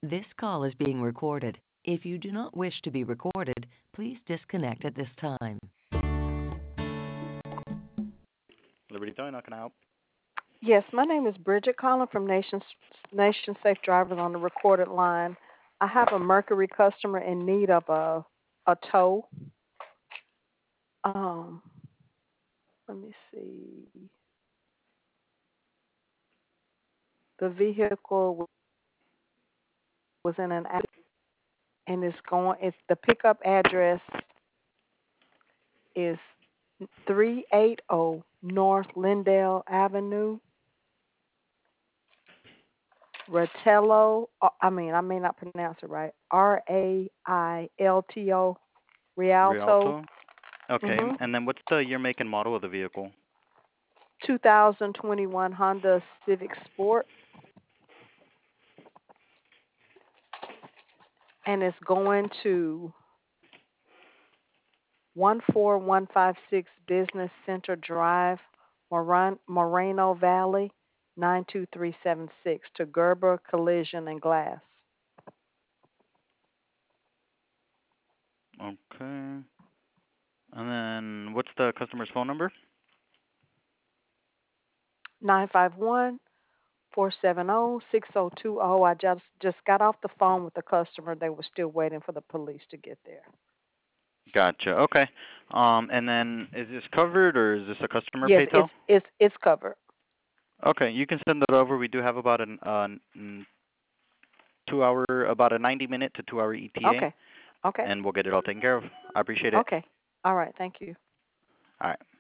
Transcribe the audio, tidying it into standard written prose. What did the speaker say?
This call is being recorded. If you do not wish to be recorded, please disconnect at this time. Liberty Towing, how can I help? Yes, my name is Bridget calling from Nation Safe Drivers on the recorded line. I have a Mercury customer in need of a tow. Um, Let me see. The vehicle was in an accident and it's the pickup address is 380 North Lindale Avenue, Ratello. I may not pronounce it right. Railto, Rialto. Rialto? Okay, Mhm. and then what's the year, make, and model of the vehicle? 2021 Honda Civic Sport, and it's going to 14156 Business Center Drive, Moreno Valley, 92376 to Gerber Collision and Glass. Okay. And then what's the customer's phone number? 951-470-6020. I just got off the phone with the customer. They were still waiting for the police to get there. Gotcha. Okay. And then is this covered or is this a customer Yes, pay tow? it's covered. Okay, you can send that over. We do have about an 2 hour, about a 90-minute to 2 hour ETA, Okay. Okay. and we'll get it all taken care of. I appreciate it. Okay. All right. Thank you. All right.